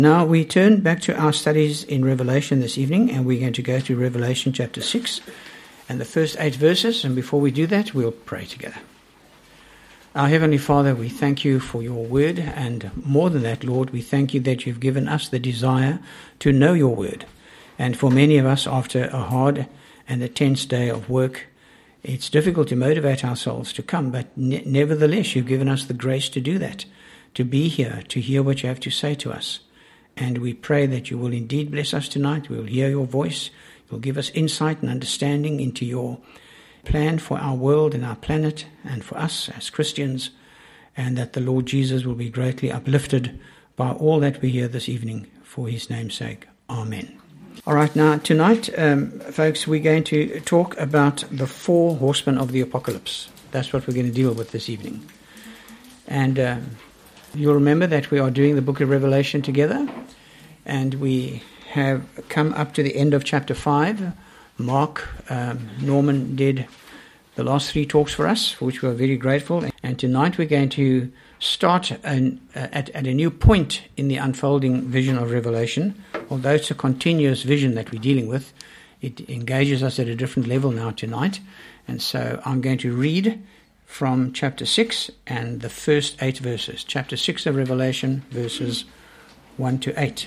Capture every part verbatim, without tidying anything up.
Now we turn back to our studies in Revelation this evening, and we're going to go to Revelation chapter six and the first eight verses. And before we do that, we'll pray together. Our Heavenly Father, we thank you for your word, and more than that, Lord, we thank you that you've given us the desire to know your word. And for many of us, after a hard and a tense day of work, it's difficult to motivate ourselves to come, but ne- nevertheless, you've given us the grace to do that, to be here, to hear what you have to say to us. And we pray that you will indeed bless us tonight. We'll hear your voice. You'll give us insight and understanding into your plan for our world and our planet and for us as Christians, and that the Lord Jesus will be greatly uplifted by all that we hear this evening for his name's sake. Amen. All right, now tonight, um, folks, we're going to talk about the four horsemen of the apocalypse. That's what we're going to deal with this evening. And uh, you'll remember that we are doing the book of Revelation together, and we have come up to the end of chapter five. Mark, um, Norman did the last three talks for us, for which we are very grateful. And tonight we're going to start an, uh, at, at a new point in the unfolding vision of Revelation. Although it's a continuous vision that we're dealing with, it engages us at a different level now tonight. And so I'm going to read from chapter six and the first eight verses. Chapter six of Revelation, verses one to eight.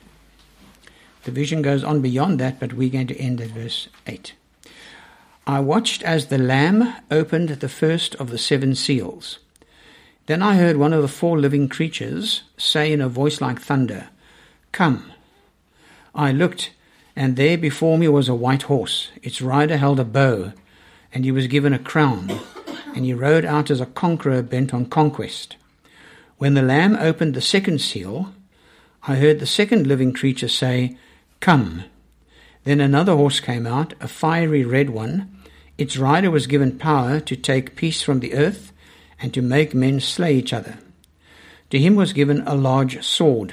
The vision goes on beyond that, but we're going to end at verse eight. I watched as the Lamb opened the first of the seven seals. Then I heard one of the four living creatures say in a voice like thunder, "Come." I looked, and there before me was a white horse. Its rider held a bow, and he was given a crown, and he rode out as a conqueror bent on conquest. When the Lamb opened the second seal, I heard the second living creature say, "Come." Then another horse came out, a fiery red one. Its rider was given power to take peace from the earth and to make men slay each other. To him was given a large sword.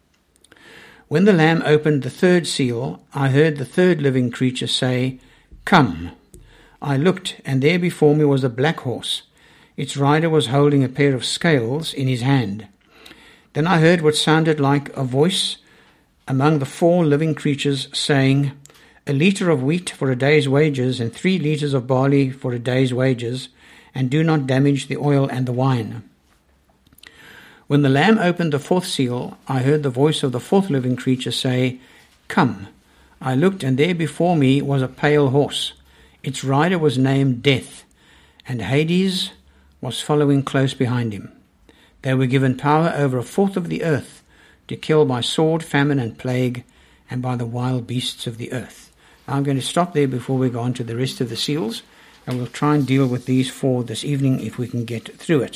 When the Lamb opened the third seal, I heard the third living creature say, "Come." I looked, and there before me was a black horse. Its rider was holding a pair of scales in his hand. Then I heard what sounded like a voice among the four living creatures saying, "A litre of wheat for a day's wages, and three litres of barley for a day's wages, and do not damage the oil and the wine." When the Lamb opened the fourth seal, I heard the voice of the fourth living creature say, "Come." I looked, and there before me was a pale horse. Its rider was named Death, and Hades was following close behind him. They were given power over a fourth of the earth, to kill by sword, famine, and plague, and by the wild beasts of the earth. Now I'm going to stop there before we go on to the rest of the seals, and we'll try and deal with these four this evening if we can get through it.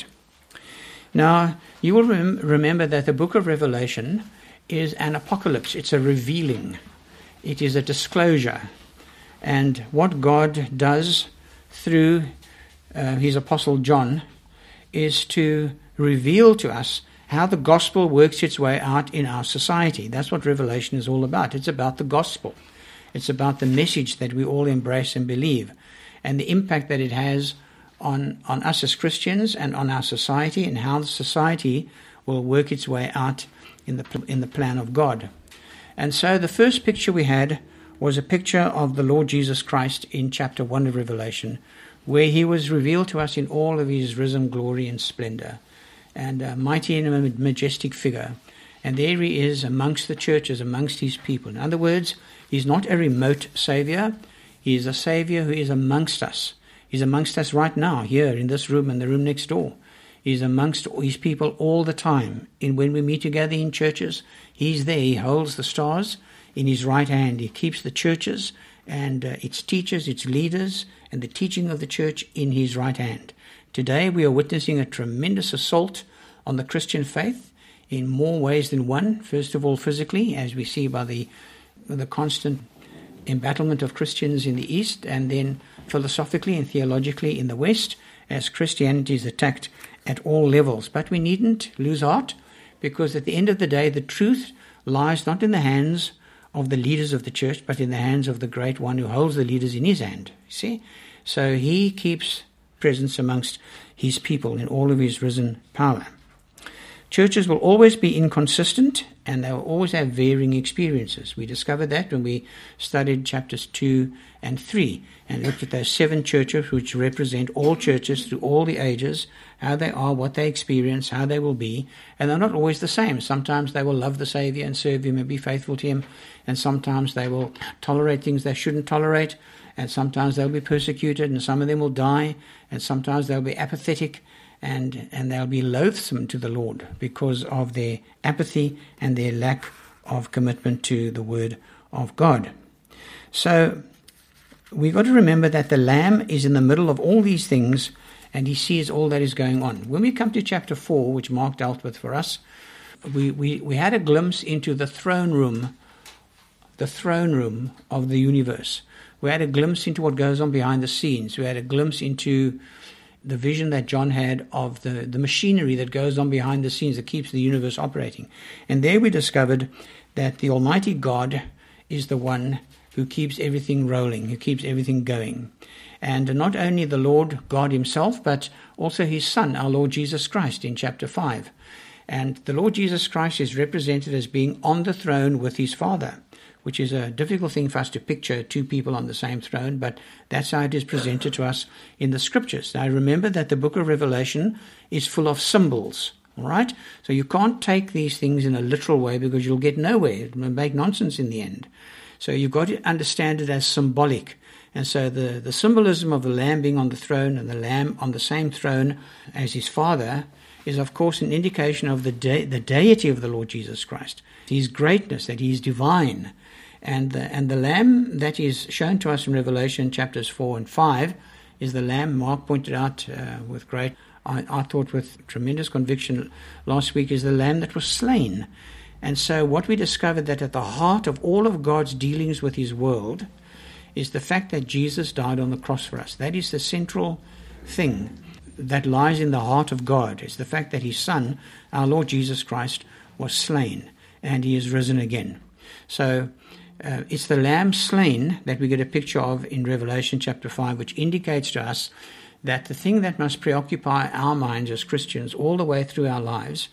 Now, you will rem- remember that the book of Revelation is an apocalypse. It's a revealing. It is a disclosure. And what God does through uh, his apostle John is to reveal to us how the gospel works its way out in our society. That's what Revelation is all about. It's about the gospel. It's about the message that we all embrace and believe, and the impact that it has on, on us as Christians and on our society, and how the society will work its way out in the in the plan of God. And so the first picture we had was a picture of the Lord Jesus Christ in chapter one of Revelation, where he was revealed to us in all of his risen glory and splendor, and a mighty and a majestic figure. And there he is amongst the churches, amongst his people. In other words, he's not a remote Savior. He is a Savior who is amongst us. He's amongst us right now, here in this room and the room next door. He's amongst his people all the time. And when we meet together in churches, he's there. He holds the stars in his right hand. He keeps the churches and uh, its teachers, its leaders, and the teaching of the church in his right hand. Today we are witnessing a tremendous assault on the Christian faith in more ways than one. First of all, physically, as we see by the the constant embattlement of Christians in the East, and then philosophically and theologically in the West, as Christianity is attacked at all levels. But we needn't lose heart, because at the end of the day, the truth lies not in the hands of the leaders of the church, but in the hands of the great one who holds the leaders in his hand. You see? So he keeps presence amongst his people in all of his risen power. Churches will always be inconsistent and they will always have varying experiences. We discovered that when we studied chapters two and three and looked at those seven churches which represent all churches through all the ages, how they are, what they experience, how they will be, and they're not always the same. Sometimes they will love the Savior and serve Him and be faithful to Him, and sometimes they will tolerate things they shouldn't tolerate, and sometimes they'll be persecuted, and some of them will die, and sometimes they'll be apathetic, and, and they'll be loathsome to the Lord because of their apathy and their lack of commitment to the Word of God. So we've got to remember that the Lamb is in the middle of all these things, and He sees all that is going on. When we come to chapter four, which Mark dealt with for us, we, we, we had a glimpse into the throne room, the throne room of the universe. We had a glimpse into what goes on behind the scenes. We had a glimpse into the vision that John had of the, the machinery that goes on behind the scenes that keeps the universe operating. And there we discovered that the Almighty God is the one who keeps everything rolling, who keeps everything going. And not only the Lord God Himself, but also His Son, our Lord Jesus Christ, in chapter five. And the Lord Jesus Christ is represented as being on the throne with His Father, which is a difficult thing for us to picture, two people on the same throne, but that's how it is presented to us in the Scriptures. Now remember that the book of Revelation is full of symbols, all right? So you can't take these things in a literal way because you'll get nowhere. It will make nonsense in the end. So you've got to understand it as symbolic. And so the, the symbolism of the Lamb being on the throne and the Lamb on the same throne as His Father is, of course, an indication of the de- the deity of the Lord Jesus Christ, His greatness, that He is divine. And the, and the Lamb that is shown to us in Revelation chapters four and five is the Lamb Mark pointed out uh, with great, I, I thought with tremendous conviction last week, is the Lamb that was slain. And so what we discovered that at the heart of all of God's dealings with His world is the fact that Jesus died on the cross for us. That is the central thing that lies in the heart of God, is the fact that His Son, our Lord Jesus Christ, was slain and He is risen again. So Uh, it's the Lamb slain that we get a picture of in Revelation chapter five, which indicates to us that the thing that must preoccupy our minds as Christians all the way through our lives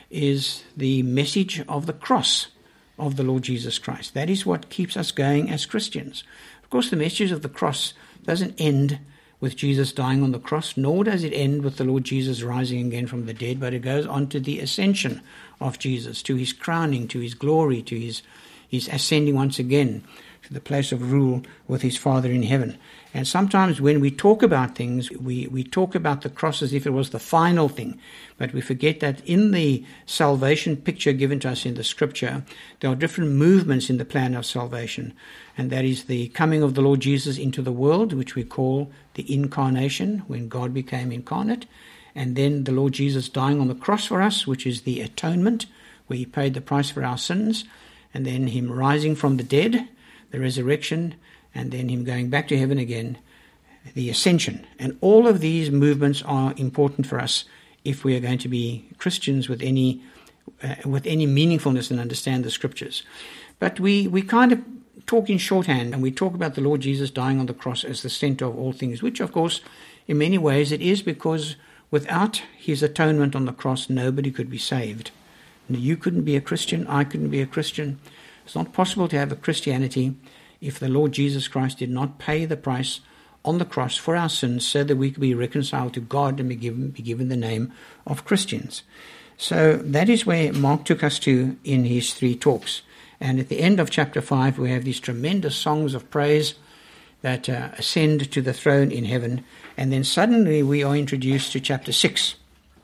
is the message of the cross of the Lord Jesus Christ. That is what keeps us going as Christians. Of course, the message of the cross doesn't end with Jesus dying on the cross, nor does it end with the Lord Jesus rising again from the dead, but it goes on to the ascension of Jesus, to His crowning, to His glory, to His He's ascending once again to the place of rule with His Father in heaven. And sometimes when we talk about things, we, we talk about the cross as if it was the final thing. But we forget that in the salvation picture given to us in the Scripture, there are different movements in the plan of salvation. And that is the coming of the Lord Jesus into the world, which we call the incarnation, when God became incarnate. And then the Lord Jesus dying on the cross for us, which is the atonement, where He paid the price for our sins. And then Him rising from the dead, the resurrection, and then Him going back to heaven again, the ascension. And all of these movements are important for us if we are going to be Christians with any uh, with any meaningfulness and understand the Scriptures. But we, we kind of talk in shorthand, and we talk about the Lord Jesus dying on the cross as the center of all things, which, of course, in many ways it is, because without His atonement on the cross, nobody could be saved. You couldn't be a Christian. I couldn't be a Christian. It's not possible to have a Christianity if the Lord Jesus Christ did not pay the price on the cross for our sins so that we could be reconciled to God and be given, be given the name of Christians. So that is where Mark took us to in his three talks. And at the end of chapter five, we have these tremendous songs of praise that uh, ascend to the throne in heaven. And then suddenly we are introduced to chapter six.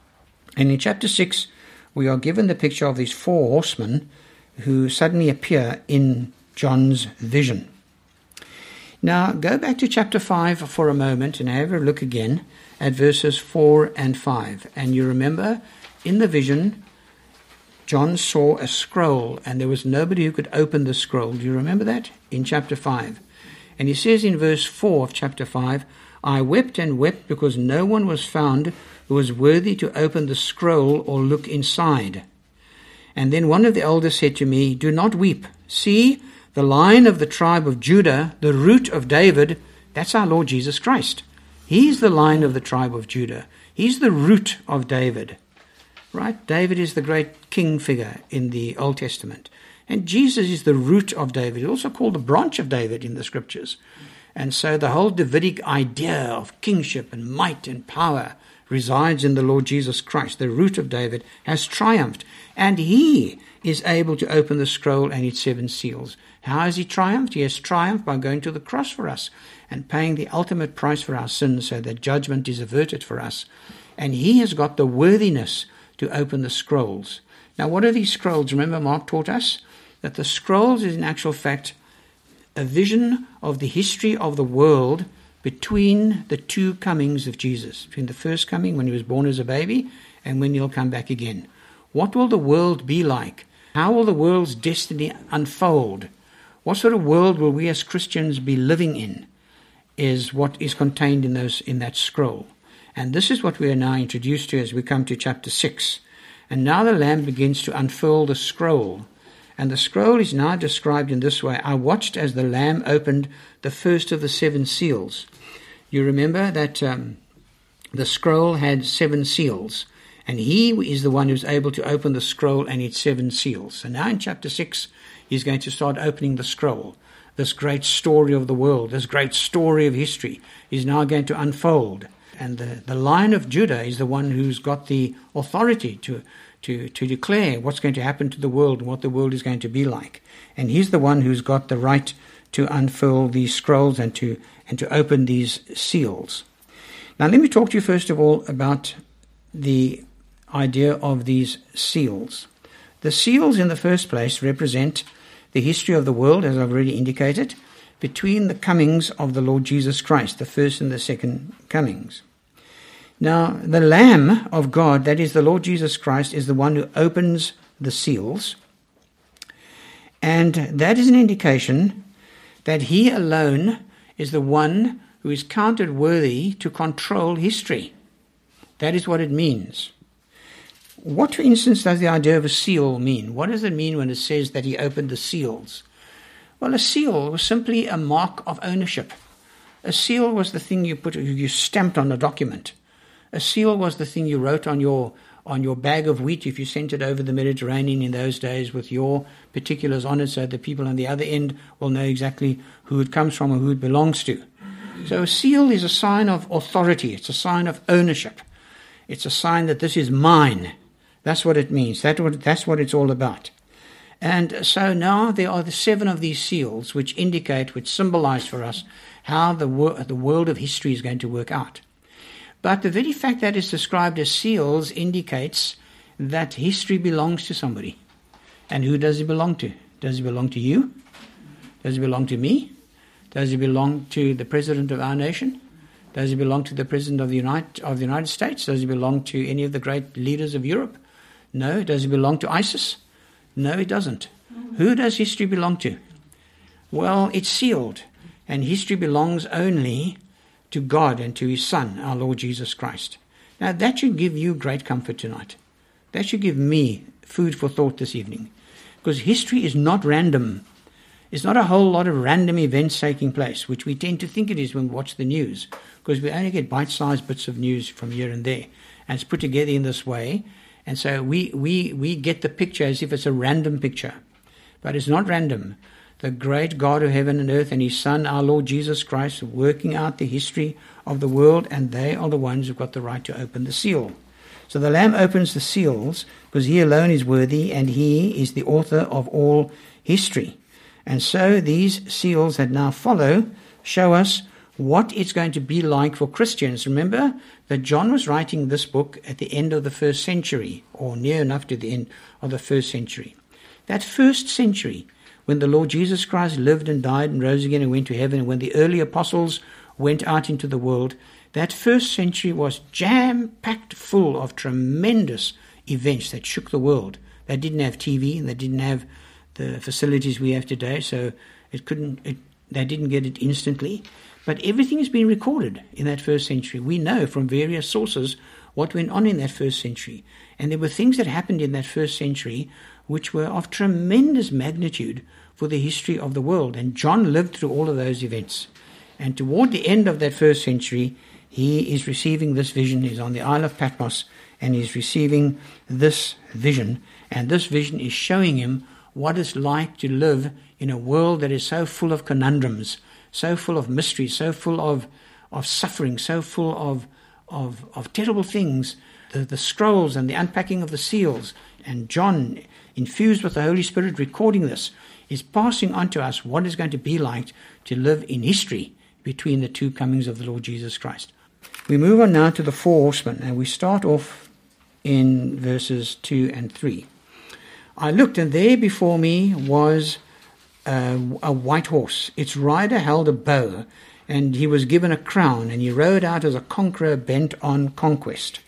And in chapter six, we are given the picture of these four horsemen who suddenly appear in John's vision. Now, go back to chapter five for a moment and have a look again at verses four and five. And you remember, in the vision, John saw a scroll, and there was nobody who could open the scroll. Do you remember that? In chapter five. And he says in verse four of chapter five, I wept and wept because no one was found who was worthy to open the scroll or look inside. And then one of the elders said to me, do not weep. See, the Lion of the tribe of Judah, the root of David, that's our Lord Jesus Christ. He's the Lion of the tribe of Judah. He's the root of David. right? David is the great king figure in the Old Testament. And Jesus is the root of David. He's also called the branch of David in the scriptures. And so the whole Davidic idea of kingship and might and power resides in the Lord Jesus Christ. The root of David has triumphed. And he is able to open the scroll and its seven seals. How has he triumphed? He has triumphed by going to the cross for us and paying the ultimate price for our sins so that judgment is averted for us. And he has got the worthiness to open the scrolls. Now, what are these scrolls? Remember, Mark taught us that the scrolls is in actual fact a vision of the history of the world between the two comings of Jesus, between the first coming when he was born as a baby and when he'll come back again. What will the world be like? How will the world's destiny unfold? What sort of world will we as Christians be living in is what is contained in those in that scroll. And this is what we are now introduced to as we come to chapter six. And now the Lamb begins to unfurl the scroll. And the scroll is now described in this way. I watched as the Lamb opened the first of the seven seals. You remember that um, the scroll had seven seals. And he is the one who's able to open the scroll and its seven seals. So now in chapter six, he's going to start opening the scroll. This great story of the world, this great story of history is now going to unfold. And the, the Lion of Judah is the one who's got the authority to, to, to declare what's going to happen to the world and what the world is going to be like. And he's the one who's got the right to unfurl these scrolls and to, and to open these seals. Now let me talk to you first of all about the idea of these seals. The seals in the first place represent the history of the world, as I've already indicated, between the comings of the Lord Jesus Christ, the first and the second comings. Now, the Lamb of God, that is the Lord Jesus Christ, is the one who opens the seals. And that is an indication that he alone is the one who is counted worthy to control history. That is what it means. What, for instance, does the idea of a seal mean? What does it mean when it says that he opened the seals? Well, a seal was simply a mark of ownership. A seal was the thing you put, you stamped on a document. A seal was the thing you wrote on your on your bag of wheat if you sent it over the Mediterranean in those days with your particulars on it so the people on the other end will know exactly who it comes from or who it belongs to. So a seal is a sign of authority. It's a sign of ownership. It's a sign that this is mine. That's what it means. That what, that's what it's all about. And so now there are the seven of these seals which indicate, which symbolize for us how the, wor- the world of history is going to work out. But the very fact that it's described as seals indicates that history belongs to somebody. And who does it belong to? Does it belong to you? Does it belong to me? Does it belong to the president of our nation? Does it belong to the president of the United, of the United States? Does it belong to any of the great leaders of Europe? No. Does it belong to ISIS? No, it doesn't. Who does history belong to? Well, it's sealed. And history belongs only to God and to his Son, our Lord Jesus Christ. Now, that should give you great comfort tonight. That should give me food for thought this evening. Because history is not random. It's not a whole lot of random events taking place, which we tend to think it is when we watch the news, because we only get bite-sized bits of news from here and there. And it's put together in this way. And so we, we, we get the picture as if it's a random picture. But it's not random. The great God of heaven and earth and his Son, our Lord Jesus Christ, working out the history of the world, and they are the ones who've got the right to open the seal. So the Lamb opens the seals because he alone is worthy and he is the author of all history. And so these seals that now follow show us what it's going to be like for Christians. Remember that John was writing this book at the end of the first century, or near enough to the end of the first century. That first century, when the Lord Jesus Christ lived and died and rose again and went to heaven, and when the early apostles went out into the world, that first century was jam-packed full of tremendous events that shook the world. They didn't have T V and they didn't have the facilities we have today, so it couldn't. It, they didn't get it instantly. But everything has been recorded in that first century. We know from various sources what went on in that first century. And there were things that happened in that first century which were of tremendous magnitude for the history of the world. And John lived through all of those events. And toward the end of that first century, he is receiving this vision. He's on the Isle of Patmos, and he's receiving this vision. And this vision is showing him what it's like to live in a world that is so full of conundrums, so full of mysteries, so full of, of suffering, so full of, of, of terrible things. The, the scrolls and the unpacking of the seals, and John, infused with the Holy Spirit, recording this, is passing on to us what it's going to be like to live in history between the two comings of the Lord Jesus Christ. We move on now to the four horsemen, and we start off in verses two and three. I looked, and there before me was a, a white horse. Its rider held a bow, and he was given a crown, and he rode out as a conqueror bent on conquest.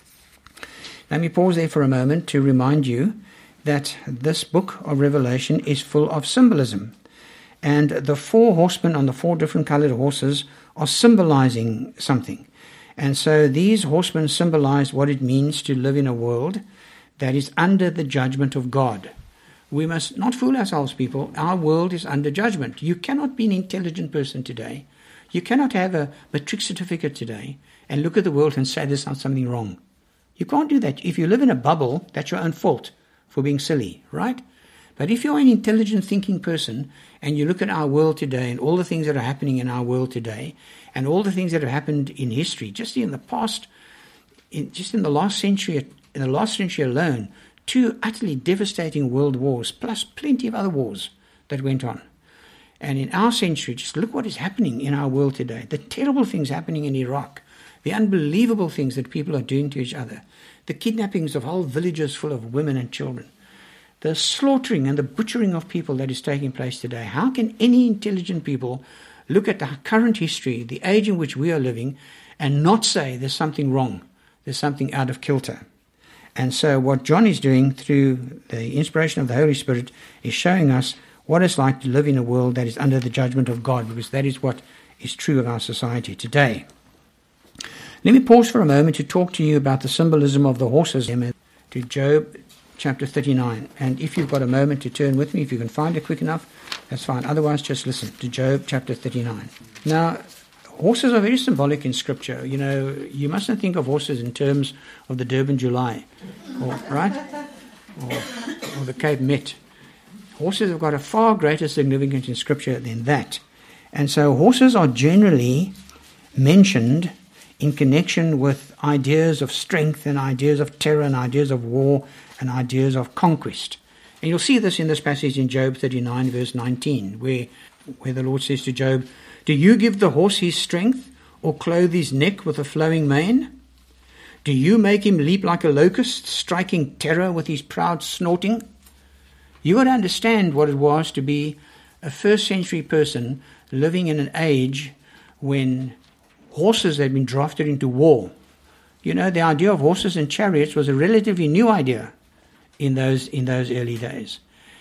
Let me pause there for a moment to remind you that this book of Revelation is full of symbolism. And the four horsemen on the four different colored horses are symbolizing something. And so these horsemen symbolize what it means to live in a world that is under the judgment of God. We must not fool ourselves, people. Our world is under judgment. You cannot be an intelligent person today. You cannot have a matric certificate today and look at the world and say there's something wrong. You can't do that. If you live in a bubble, that's your own fault for being silly, right? But if you're an intelligent thinking person and you look at our world today and all the things that are happening in our world today and all the things that have happened in history, just in the past, in, just in the last century, in the last century alone, two utterly devastating world wars, plus plenty of other wars that went on. And in our century, just look what is happening in our world today. The terrible things happening in Iraq, the unbelievable things that people are doing to each other, the kidnappings of whole villages full of women and children, the slaughtering and the butchering of people that is taking place today. How can any intelligent people look at the current history, the age in which we are living, and not say there's something wrong, there's something out of kilter? And so what John is doing through the inspiration of the Holy Spirit is showing us what it's like to live in a world that is under the judgment of God, because that is what is true of our society today. Let me pause for a moment to talk to you about the symbolism of the horses to Job chapter thirty-nine. And if you've got a moment to turn with me, if you can find it quick enough, that's fine. Otherwise, just listen to Job chapter thirty-nine. Now, horses are very symbolic in Scripture. You know, you mustn't think of horses in terms of the Durban July, or, right? Or, or the Cape Met. Horses have got a far greater significance in Scripture than that. And so horses are generally mentioned in connection with ideas of strength and ideas of terror and ideas of war and ideas of conquest. And you'll see this in this passage in Job thirty-nine, verse nineteen, where, where the Lord says to Job, "Do you give the horse his strength, or clothe his neck with a flowing mane? Do you make him leap like a locust, striking terror with his proud snorting?" You got to understand what it was to be a first century person living in an age when horses had been drafted into war. You know, the idea of horses and chariots was a relatively new idea in those in those early days.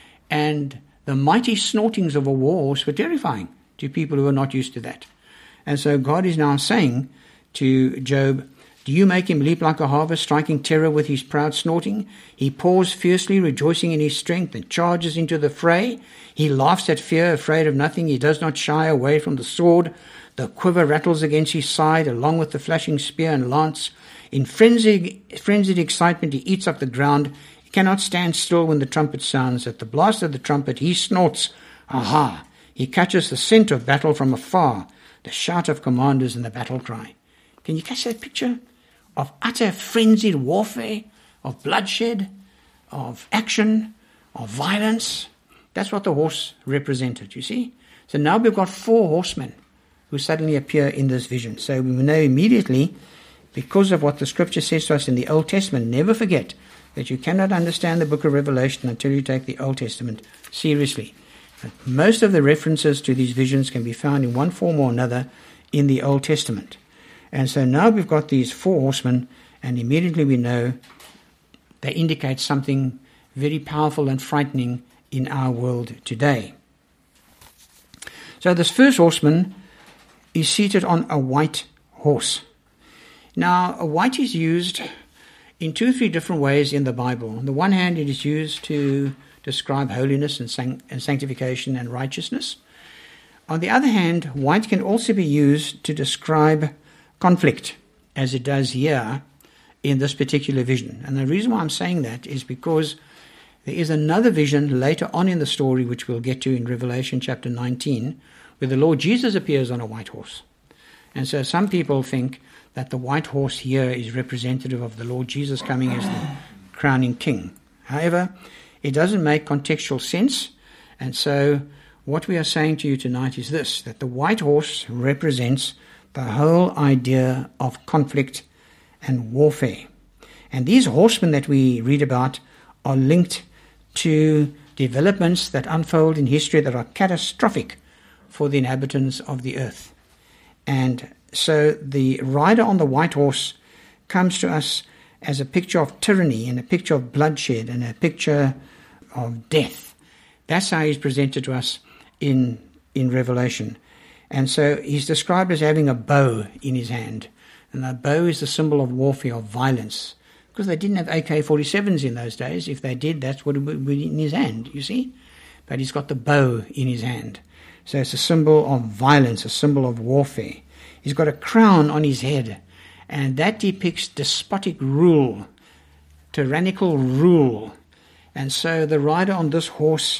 And the mighty snortings of a war horse were terrifying to people who were not used to that. And so God is now saying to Job, "Do you make him leap like a harvest, striking terror with his proud snorting? He paws fiercely, rejoicing in his strength, and charges into the fray. He laughs at fear, afraid of nothing. He does not shy away from the sword. The quiver rattles against his side, along with the flashing spear and lance. In frenzied, frenzied excitement, he eats up the ground. He cannot stand still when the trumpet sounds. At the blast of the trumpet, he snorts. Aha! He catches the scent of battle from afar, the shout of commanders and the battle cry." Can you catch that picture of utter frenzied warfare, of bloodshed, of action, of violence? That's what the horse represented, you see. So now we've got four horsemen who suddenly appear in this vision. So we know immediately, because of what the Scripture says to us in the Old Testament, never forget that you cannot understand the book of Revelation until you take the Old Testament seriously. But most of the references to these visions can be found in one form or another in the Old Testament. And so now we've got these four horsemen, and immediately we know they indicate something very powerful and frightening in our world today. So this first horseman is seated on a white horse. Now, a white is used in two or three different ways in the Bible. On the one hand, it is used to describe holiness and, sanct- and sanctification and righteousness. On the other hand, white can also be used to describe conflict, as it does here in this particular vision. And the reason why I'm saying that is because there is another vision later on in the story, which we'll get to in Revelation chapter nineteen, where the Lord Jesus appears on a white horse. And so some people think that the white horse here is representative of the Lord Jesus coming as the crowning king. However, it doesn't make contextual sense. And so what we are saying to you tonight is this, that the white horse represents the whole idea of conflict and warfare. And these horsemen that we read about are linked to developments that unfold in history that are catastrophic for the inhabitants of the earth. And so the rider on the white horse comes to us as a picture of tyranny and a picture of bloodshed and a picture of death. That's how he's presented to us in, in Revelation. And so he's described as having a bow in his hand. And the bow is the symbol of warfare, of violence. Because they didn't have A K forty-sevens in those days. If they did, that's what would be in his hand, you see. But he's got the bow in his hand. So it's a symbol of violence, a symbol of warfare. He's got a crown on his head. And that depicts despotic rule, tyrannical rule. And so the rider on this horse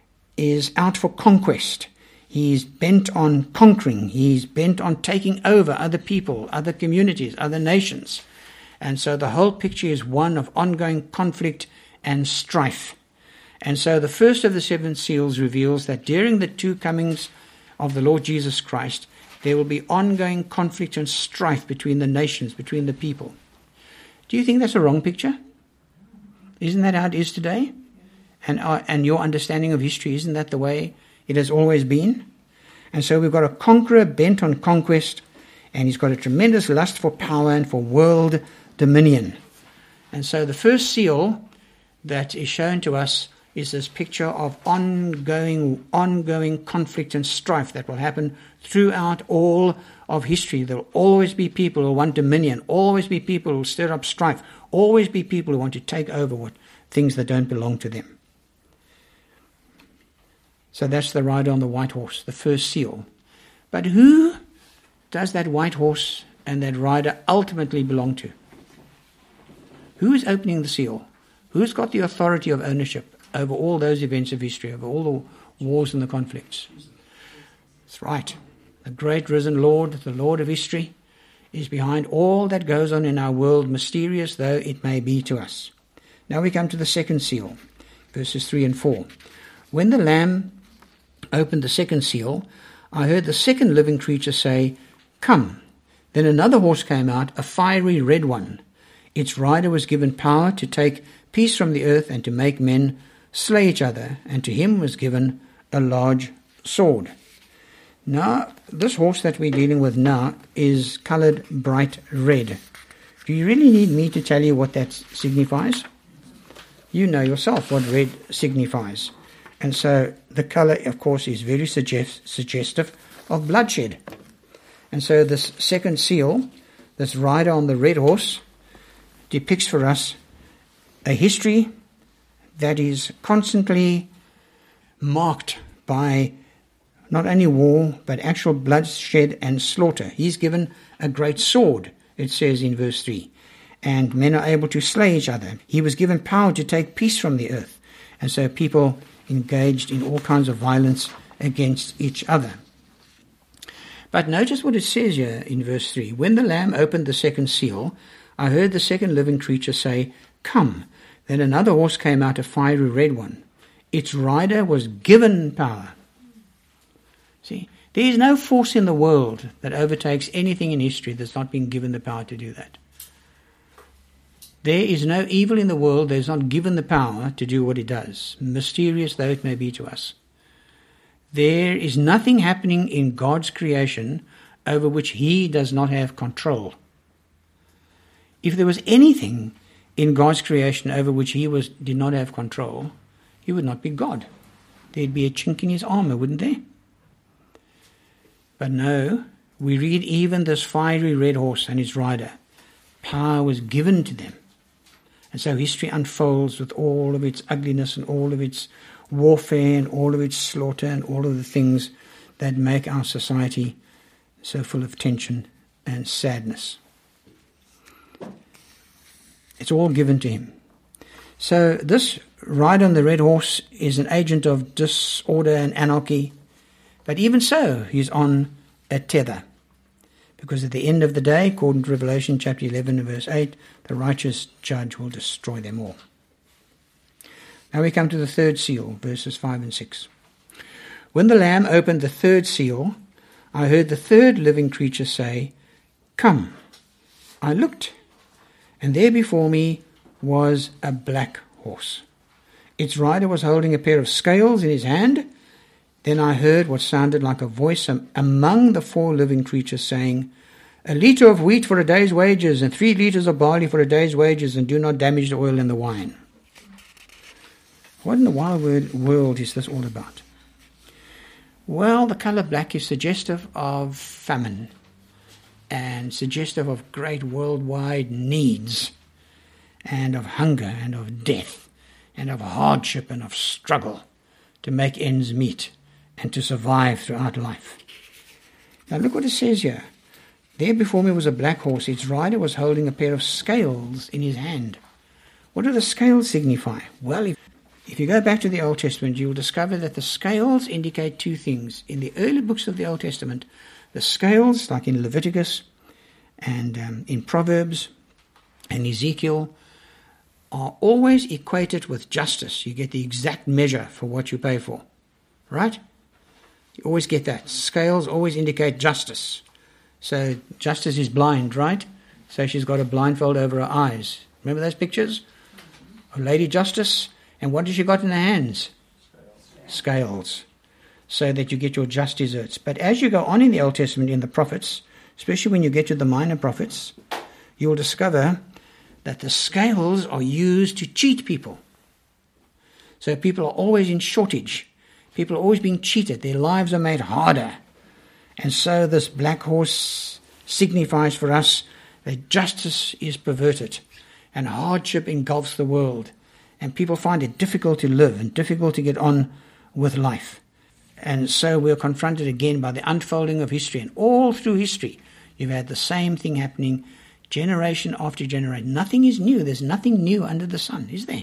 is out for conquest. He's bent on conquering. He's bent on taking over other people, other communities, other nations. And so the whole picture is one of ongoing conflict and strife. And so the first of the seven seals reveals that during the two comings of the Lord Jesus Christ, there will be ongoing conflict and strife between the nations, between the people. Do you think that's a wrong picture? Isn't that how it is today? And, uh, and your understanding of history, isn't that the way it has always been? And so we've got a conqueror bent on conquest, and he's got a tremendous lust for power and for world dominion. And so the first seal that is shown to us is this picture of ongoing, ongoing conflict and strife that will happen throughout all of history. There will always be people who want dominion, always be people who stir up strife, always be people who want to take over what things that don't belong to them. So that's the rider on the white horse, the first seal. But who does that white horse and that rider ultimately belong to? Who is opening the seal? Who's got the authority of ownership over all those events of history, over all the wars and the conflicts? That's right. The great risen Lord, the Lord of history, is behind all that goes on in our world, mysterious though it may be to us. Now we come to the second seal, verses three and four. When the Lamb opened the second seal, I heard the second living creature say, "Come." Then another horse came out, a fiery red one. Its rider was given power to take peace from the earth and to make men slay each other, and to him was given a large sword. Now, this horse that we're dealing with now is coloured bright red. Do you really need me to tell you what that signifies? You know yourself what red signifies. And so the colour, of course, is very suggest- suggestive of bloodshed. And so this second seal, this rider on the red horse, depicts for us a history that is constantly marked by not only war, but actual bloodshed and slaughter. He's given a great sword, it says in verse three, and men are able to slay each other. He was given power to take peace from the earth, and so people engaged in all kinds of violence against each other. But notice what it says here in verse three. When the Lamb opened the second seal, I heard the second living creature say, "Come." Then another horse came out, a fiery red one. Its rider was given power. See, there is no force in the world that overtakes anything in history that's not been given the power to do that. There is no evil in the world that is not given the power to do what it does, mysterious though it may be to us. There is nothing happening in God's creation over which he does not have control. If there was anything in God's creation over which he was did not have control, he would not be God. There'd be a chink in his armor, wouldn't there? But no, we read even this fiery red horse and his rider. Power was given to them. And so history unfolds with all of its ugliness and all of its warfare and all of its slaughter and all of the things that make our society so full of tension and sadness. It's all given to him. So this rider on the red horse is an agent of disorder and anarchy. But even so, he's on a tether. Because at the end of the day, according to Revelation chapter eleven and verse eight, the righteous judge will destroy them all. Now we come to the third seal, verses five and six. When the Lamb opened the third seal, I heard the third living creature say, "Come." I looked, and there before me was a black horse. Its rider was holding a pair of scales in his hand. Then I heard what sounded like a voice among the four living creatures saying, "A litre of wheat for a day's wages, and three litres of barley for a day's wages, and do not damage the oil and the wine." What in the wild world is this all about? Well, the colour black is suggestive of famine and suggestive of great worldwide needs and of hunger and of death and of hardship and of struggle to make ends meet and to survive throughout life. Now look what it says here. There before me was a black horse. Its rider was holding a pair of scales in his hand. What do the scales signify? Well, if, if you go back to the Old Testament, you will discover that the scales indicate two things. In the early books of the Old Testament, the scales, like in Leviticus and um, in Proverbs and Ezekiel, are always equated with justice. You get the exact measure for what you pay for. Right? You always get that. Scales always indicate justice. So justice is blind, right? So she's got a blindfold over her eyes. Remember those pictures? A Lady Justice. And what has she got in her hands? Scales. Scales. So that you get your just deserts. But as you go on in the Old Testament, in the prophets, especially when you get to the minor prophets, you will discover that the scales are used to cheat people. So people are always in shortage. People are always being cheated. Their lives are made harder. And so this black horse signifies for us that justice is perverted and hardship engulfs the world. And people find it difficult to live and difficult to get on with life. And so we're confronted again by the unfolding of history. And all through history, you've had the same thing happening generation after generation. Nothing is new. There's nothing new under the sun, is there?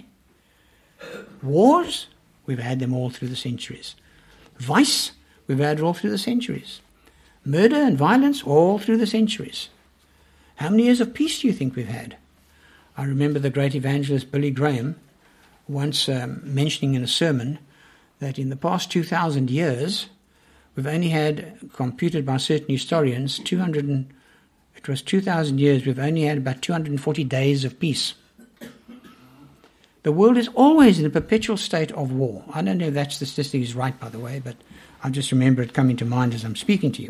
Wars, we've had them all through the centuries. Vice, we've had it all through the centuries. Murder and violence, all through the centuries. How many years of peace do you think we've had? I remember the great evangelist Billy Graham once um, mentioning in a sermon that in the past two thousand years, we've only had, computed by certain historians, two hundred and, it was two thousand years, we've only had about two hundred forty days of peace. The world is always in a perpetual state of war. I don't know if that statistic is right, by the way, but I just remember it coming to mind as I'm speaking to you.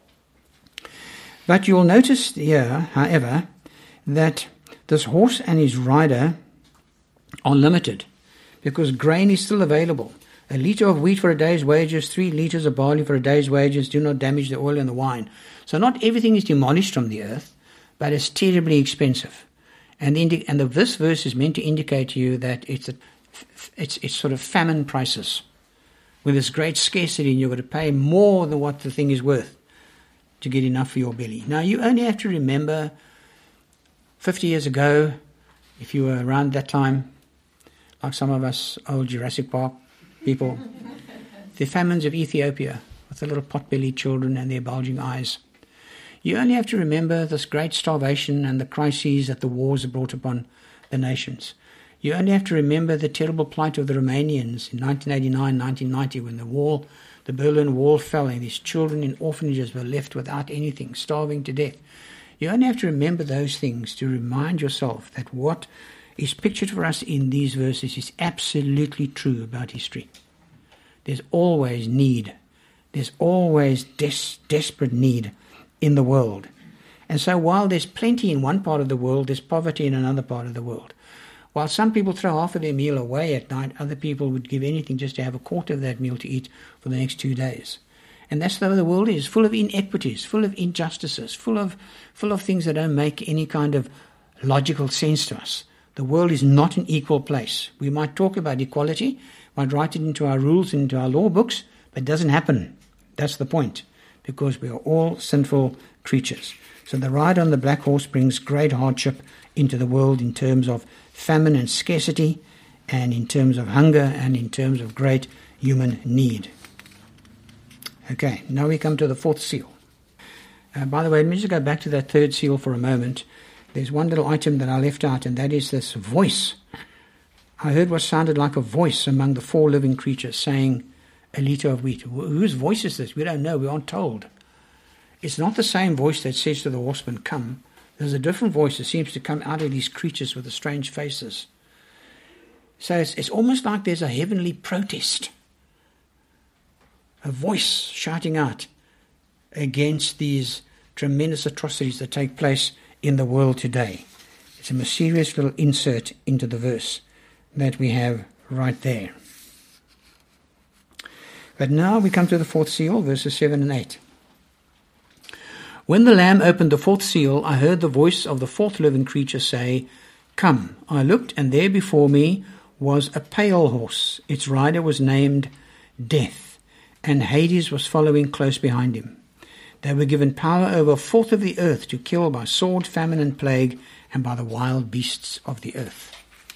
But you'll notice here, however, that this horse and his rider are limited because grain is still available. A litre of wheat for a day's wages, three litres of barley for a day's wages, do not damage the oil and the wine. So not everything is demolished from the earth, but it's terribly expensive. And, the indi- and the, this verse is meant to indicate to you that it's, a, it's, it's sort of famine prices. With this great scarcity, and you've got to pay more than what the thing is worth to get enough for your belly. Now, you only have to remember fifty years ago, if you were around that time, like some of us old Jurassic Park people, the famines of Ethiopia with the little pot-bellied children and their bulging eyes. You only have to remember this great starvation and the crises that the wars have brought upon the nations. You only have to remember the terrible plight of the Romanians in nineteen eighty-nine, nineteen ninety, when the wall, the Berlin Wall fell and these children in orphanages were left without anything, starving to death. You only have to remember those things to remind yourself that what is pictured for us in these verses is absolutely true about history. There's always need. There's always des- desperate need in the world. And so while there's plenty in one part of the world, there's poverty in another part of the world. While some people throw half of their meal away at night, other people would give anything just to have a quarter of that meal to eat for the next two days. And that's the way the world is, full of inequities, full of injustices, full of full of things that don't make any kind of logical sense to us. The world is not an equal place. We might talk about equality, might write it into our rules, into our law books, but it doesn't happen. That's the point, because we are all sinful creatures. So the ride on the black horse brings great hardship into the world in terms of famine and scarcity, and in terms of hunger, and in terms of great human need. Okay, now we come to the fourth seal. Uh, by the way, let me just go back to that third seal for a moment. There's one little item that I left out, and that is this voice. I heard what sounded like a voice among the four living creatures saying, a litre of wheat. Wh- whose voice is this? We don't know. We aren't told. It's not the same voice that says to the horseman, come. There's a different voice that seems to come out of these creatures with the strange faces. So it's, it's almost like there's a heavenly protest. A voice shouting out against these tremendous atrocities that take place in the world today. It's a mysterious little insert into the verse that we have right there. But now we come to the fourth seal, verses seven and eight. When the Lamb opened the fourth seal, I heard the voice of the fourth living creature say, come. I looked, and there before me was a pale horse. Its rider was named Death, and Hades was following close behind him. They were given power over a fourth of the earth to kill by sword, famine, and plague, and by the wild beasts of the earth.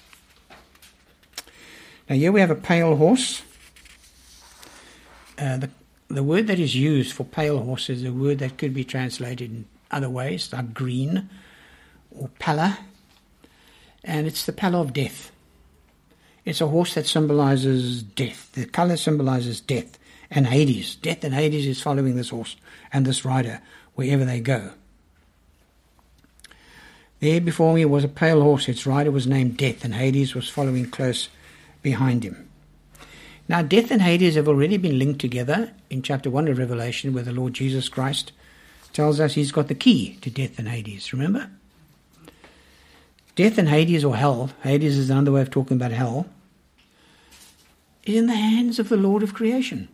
Now here we have a pale horse. Uh, the, the word that is used for pale horse is a word that could be translated in other ways, like green or pallor. And it's the pallor of death. It's a horse that symbolizes death. The color symbolizes death and Hades. Death and Hades is following this horse and this rider wherever they go. There before me was a pale horse. Its rider was named Death, and Hades was following close behind him. Now, death and Hades have already been linked together in chapter one of Revelation, where the Lord Jesus Christ tells us he's got the key to death and Hades. Remember? Death and Hades, or hell, Hades is another way of talking about hell, is in the hands of the Lord of creation.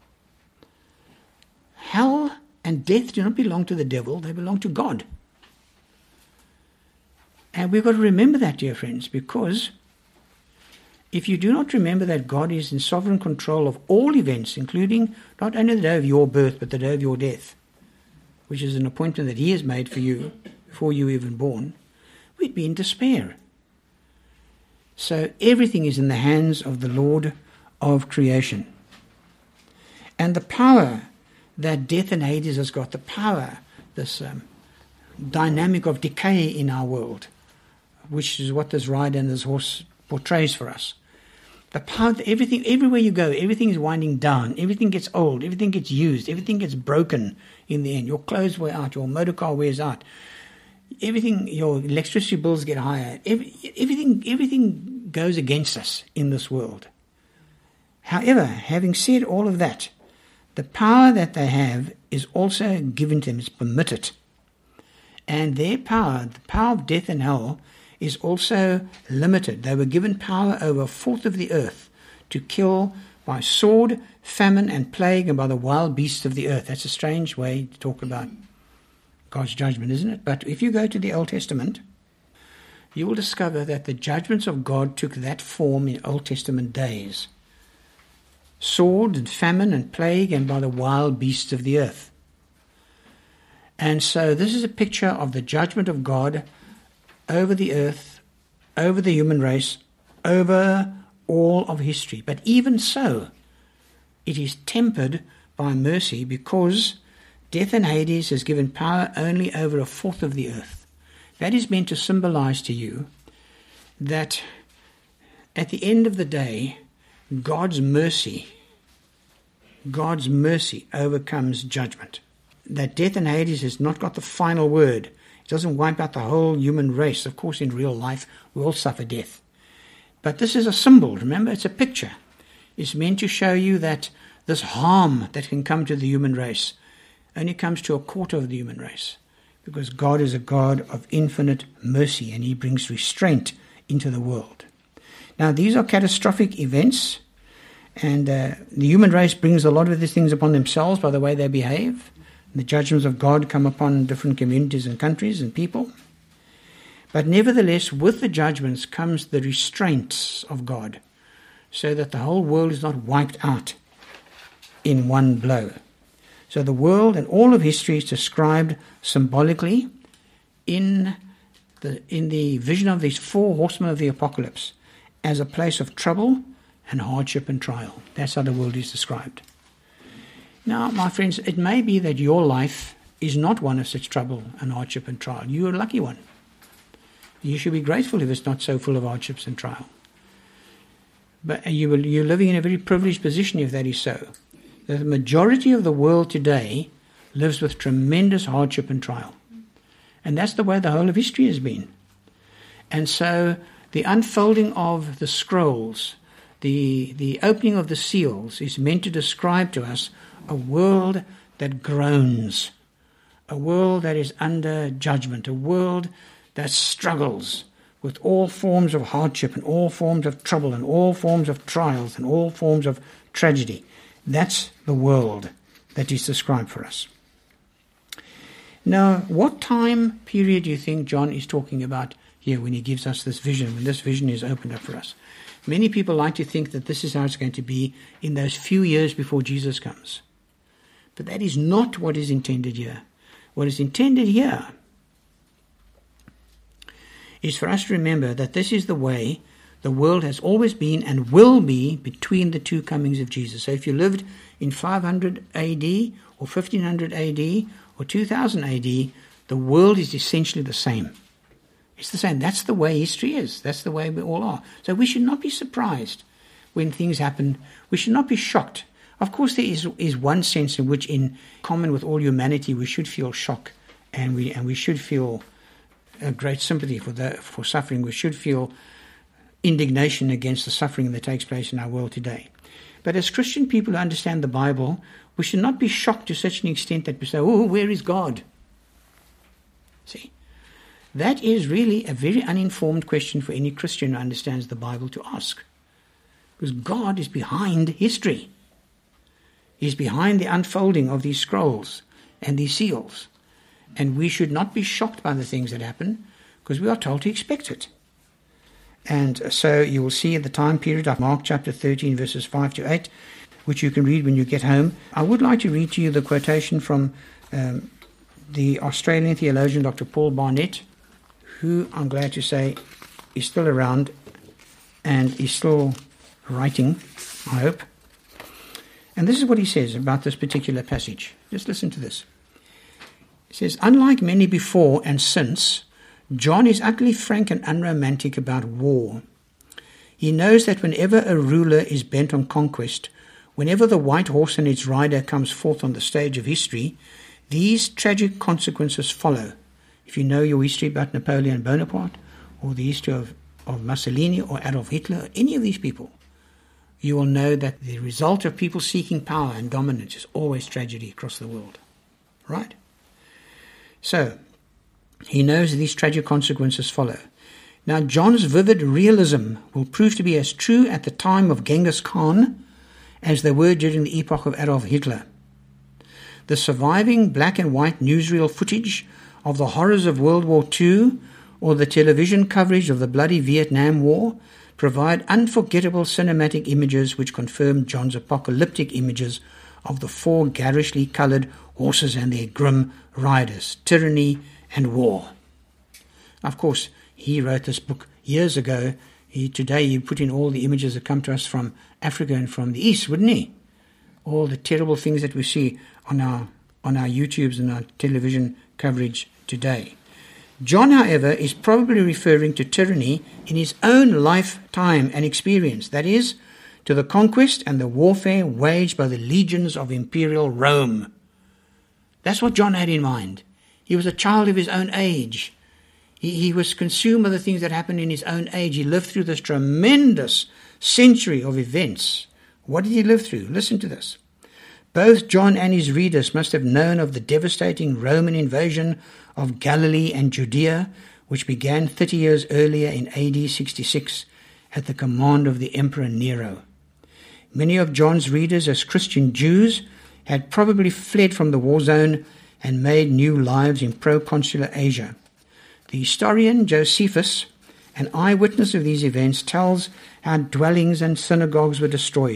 Hell and death do not belong to the devil, they belong to God. And we've got to remember that, dear friends, because if you do not remember that God is in sovereign control of all events, including not only the day of your birth, but the day of your death, which is an appointment that he has made for you before you were even born, we'd be in despair. So everything is in the hands of the Lord of creation. And the power that death and Hades has got, the power, this um, dynamic of decay in our world, which is what this rider and this horse portrays for us. The power that everything, everywhere you go, everything is winding down, everything gets old, everything gets used, everything gets broken in the end. Your clothes wear out, your motor car wears out, everything, your electricity bills get higher, every, everything, everything goes against us in this world. However, having said all of that, the power that they have is also given to them, is permitted. And their power, the power of death and hell, is also limited. They were given power over a fourth of the earth to kill by sword, famine, and plague, and by the wild beasts of the earth. That's a strange way to talk about God's judgment, isn't it? But if you go to the Old Testament, you will discover that the judgments of God took that form in Old Testament days. Sword and famine and plague, and by the wild beasts of the earth. And so this is a picture of the judgment of God over the earth, over the human race, over all of history. But even so, it is tempered by mercy, because death and Hades has given power only over a fourth of the earth. That is meant to symbolize to you that at the end of the day, God's mercy, God's mercy overcomes judgment. That death and Hades has not got the final word. It doesn't wipe out the whole human race. Of course, in real life, we all suffer death. But this is a symbol, remember? It's a picture. It's meant to show you that this harm that can come to the human race only comes to a quarter of the human race, because God is a God of infinite mercy, and he brings restraint into the world. Now, these are catastrophic events, and uh, the human race brings a lot of these things upon themselves by the way they behave. The judgments of God come upon different communities and countries and people. But nevertheless, with the judgments comes the restraints of God, so that the whole world is not wiped out in one blow. So the world and all of history is described symbolically in the, in the vision of these four horsemen of the apocalypse as a place of trouble and hardship and trial. That's how the world is described. Now, my friends, it may be that your life is not one of such trouble and hardship and trial. You're a lucky one. You should be grateful if it's not so full of hardships and trial. But you will, you're living in a very privileged position if that is so. The majority of the world today lives with tremendous hardship and trial. And that's the way the whole of history has been. And so the unfolding of the scrolls, the, the opening of the seals is meant to describe to us a world that groans, a world that is under judgment, a world that struggles with all forms of hardship and all forms of trouble and all forms of trials and all forms of tragedy. That's the world that is described for us. Now, what time period do you think John is talking about here when he gives us this vision, when this vision is opened up for us? Many people like to think that this is how it's going to be in those few years before Jesus comes. But that is not what is intended here. What is intended here is for us to remember that this is the way the world has always been and will be between the two comings of Jesus. So if you lived in five hundred A D or fifteen hundred A D or two thousand A D, the world is essentially the same. It's the same. That's the way history is. That's the way we all are. So we should not be surprised when things happen. We should not be shocked. Of course, there is, is one sense in which, in common with all humanity, we should feel shock and we and we should feel a great sympathy for the for suffering. We should feel indignation against the suffering that takes place in our world today. But as Christian people who understand the Bible, we should not be shocked to such an extent that we say, oh, where is God? See, that is really a very uninformed question for any Christian who understands the Bible to ask. Because God is behind history. He's behind the unfolding of these scrolls and these seals. And we should not be shocked by the things that happen, because we are told to expect it. And so you will see at the time period of Mark chapter thirteen, verses five to eight, which you can read when you get home. I would like to read to you the quotation from um, the Australian theologian Doctor Paul Barnett, who I'm glad to say is still around and is still writing, I hope. And this is what he says about this particular passage. Just listen to this. He says, unlike many before and since, John is utterly frank and unromantic about war. He knows that whenever a ruler is bent on conquest, whenever the white horse and its rider comes forth on the stage of history, these tragic consequences follow. If you know your history about Napoleon Bonaparte, or the history of, of Mussolini or Adolf Hitler, or any of these people, you will know that the result of people seeking power and dominance is always tragedy across the world. Right? So, he knows that these tragic consequences follow. Now, John's vivid realism will prove to be as true at the time of Genghis Khan as they were during the epoch of Adolf Hitler. The surviving black and white newsreel footage of the horrors of World War Two or the television coverage of the bloody Vietnam War provide unforgettable cinematic images which confirm John's apocalyptic images of the four garishly coloured horses and their grim riders, tyranny and war. Of course, he wrote this book years ago. He, today he put in all the images that come to us from Africa and from the East, wouldn't he? All the terrible things that we see on our on our YouTubes and our television coverage today. John, however, is probably referring to tyranny in his own lifetime and experience, that is, to the conquest and the warfare waged by the legions of imperial Rome. That's what John had in mind. He was a child of his own age. He, he was consumed by the things that happened in his own age. He lived through this tremendous century of events. What did he live through? Listen to this. Both John and his readers must have known of the devastating Roman invasion of Galilee and Judea, which began thirty years earlier in A D sixty-six at the command of the Emperor Nero. Many of John's readers, as Christian Jews, had probably fled from the war zone and made new lives in proconsular Asia. The historian Josephus, an eyewitness of these events, tells how dwellings and synagogues were destroyed,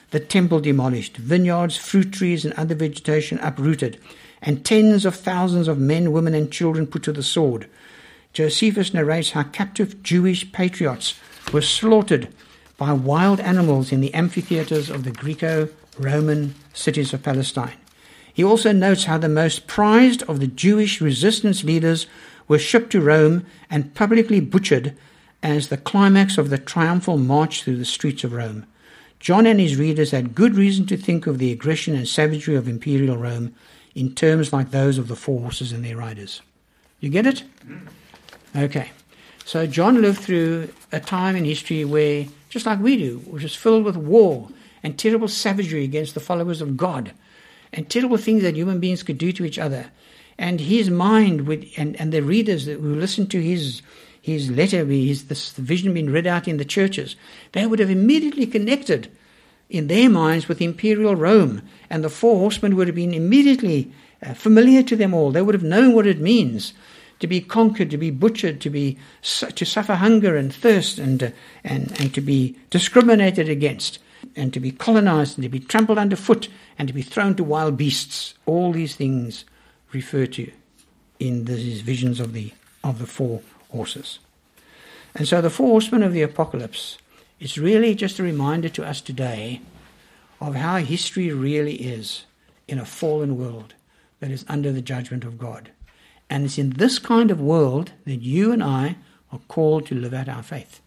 the temple demolished, vineyards, fruit trees, and other vegetation uprooted, and tens of thousands of men, women, and children put to the sword. Josephus narrates how captive Jewish patriots were slaughtered by wild animals in the amphitheaters of the Greco-Roman cities of Palestine. He also notes how the most prized of the Jewish resistance leaders were shipped to Rome and publicly butchered as the climax of the triumphal march through the streets of Rome. John and his readers had good reason to think of the aggression and savagery of imperial Rome in terms like those of the four horses and their riders. You get it? Okay. So John lived through a time in history where, just like we do, which was filled with war and terrible savagery against the followers of God and terrible things that human beings could do to each other. And his mind, would, and, and the readers who listened to his his letter, his this vision being read out in the churches, they would have immediately connected in their minds with imperial Rome, and the four horsemen would have been immediately uh, familiar to them all. They would have known what it means to be conquered, to be butchered, to be to suffer hunger and thirst, and uh, and and to be discriminated against, and to be colonized, and to be trampled underfoot, and to be thrown to wild beasts. All these things refer to in these visions of the of the four horses. And so the four horsemen of the apocalypse is really just a reminder to us today of how history really is in a fallen world that is under the judgment of God. And it's in this kind of world that you and I are called to live out our faith.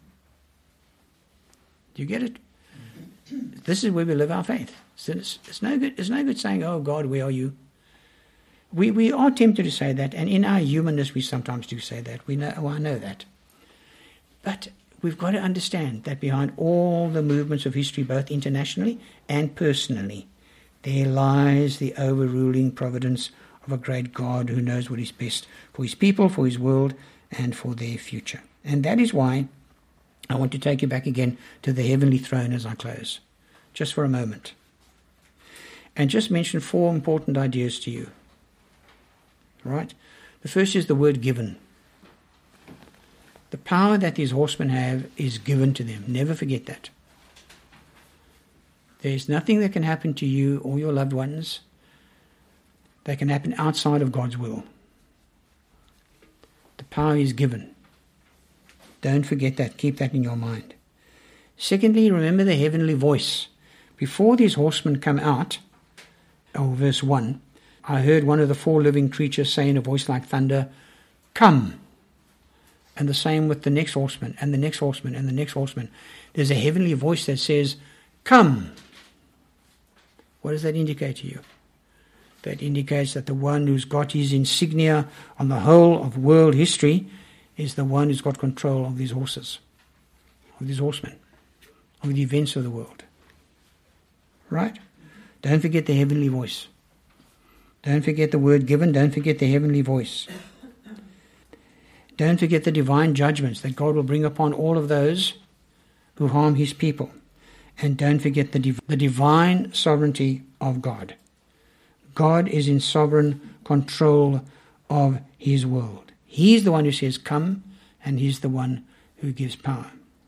Do you get it? This is where we live our faith. So it's, it's no good. It's no good saying, "Oh God, where are you?" We we are tempted to say that, and in our humanness we sometimes do say that. We know, oh, I know that. But we've got to understand that behind all the movements of history, both internationally and personally, there lies the overruling providence of a great God who knows what is best for his people, for his world, and for their future. And that is why I want to take you back again to the heavenly throne as I close, just for a moment, and just mention four important ideas to you. Right? The first is the word given. The power that these horsemen have is given to them. Never forget that. There's nothing that can happen to you or your loved ones that can happen outside of God's will. The power is given. Don't forget that. Keep that in your mind. Secondly, remember the heavenly voice. Before these horsemen come out, oh, verse one, I heard one of the four living creatures say in a voice like thunder, "Come." And the same with the next horseman, and the next horseman, and the next horseman. There's a heavenly voice that says, "Come." What does that indicate to you? That indicates that the one who's got his insignia on the whole of world history is the one who's got control of these horses, of these horsemen, of the events of the world. Right? Don't forget the heavenly voice. Don't forget the word given. Don't forget the heavenly voice. Don't forget the divine judgments that God will bring upon all of those who harm his people. And don't forget the, div- the divine sovereignty of God. God is in sovereign control of his world. He's the one who says, "Come," and he's the one who gives power.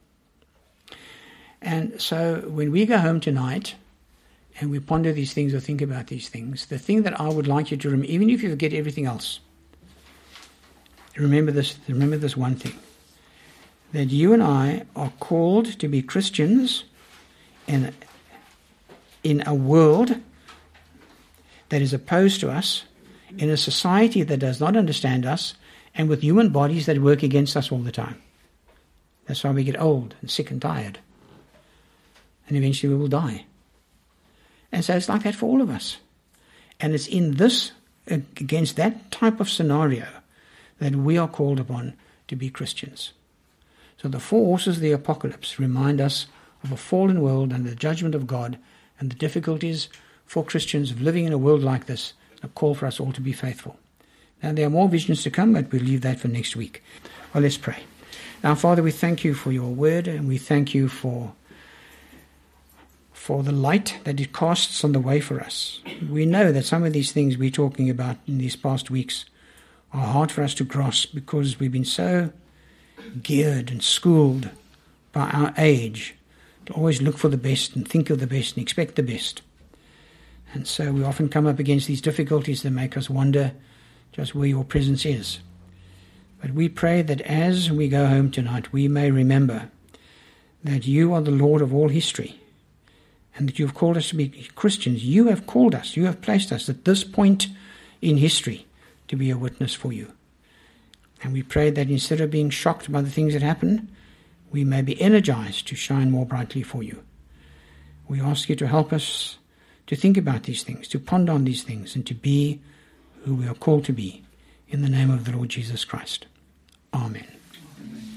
And so when we go home tonight, and we ponder these things or think about these things, the thing that I would like you to remember, even if you forget everything else, remember this, remember this one thing, that you and I are called to be Christians in, in a world that is opposed to us, in a society that does not understand us, and with human bodies that work against us all the time. That's why we get old and sick and tired. And eventually we will die. And so it's like that for all of us. And it's in this, against that type of scenario, that we are called upon to be Christians. So the four horses of the apocalypse remind us of a fallen world and the judgment of God and the difficulties for Christians of living in a world like this, a call for us all to be faithful. Now there are more visions to come, but we'll leave that for next week. Well, let's pray. Now, Father, we thank you for your word, and we thank you for for the light that it casts on the way for us. We know that some of these things we're talking about in these past weeks are hard for us to grasp because we've been so geared and schooled by our age to always look for the best and think of the best and expect the best. And so we often come up against these difficulties that make us wonder just where your presence is. But we pray that as we go home tonight, we may remember that you are the Lord of all history, and that you have called us to be Christians. You have called us, you have placed us at this point in history to be a witness for you. And we pray that instead of being shocked by the things that happen, we may be energized to shine more brightly for you. We ask you to help us to think about these things, to ponder on these things, and to be who we are called to be. In the name of the Lord Jesus Christ. Amen.